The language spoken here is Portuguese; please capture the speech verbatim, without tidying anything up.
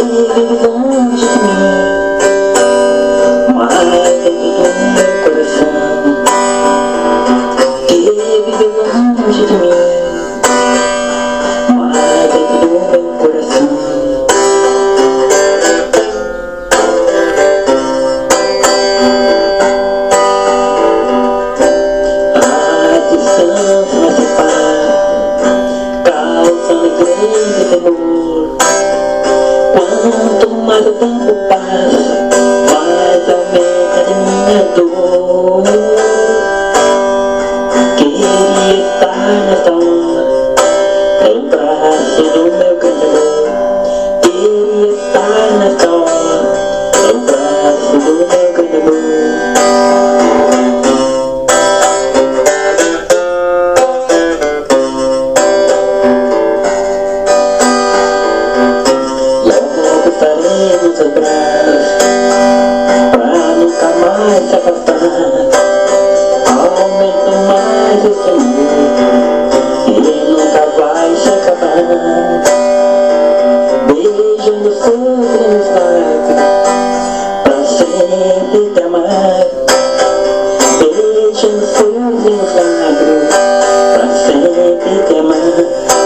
vive longe de mim, mas dentro do meu coração, que vive longe de mim, mas dentro do meu coração. A distância me separa, causando grande temor. Quanto mais o tempo passa, mais aumenta a minha dor. Queria estar nessa hora no braço do meu grande amor. Queria estar nessa hora no braço do meu grande amor. Estaremos abraços pra nunca mais se afastar. Aumenta mais esse amor e nunca vai se acabar. Beijo nos seus lábios pra sempre te amar. Beijo nos seus lábios pra sempre te amar.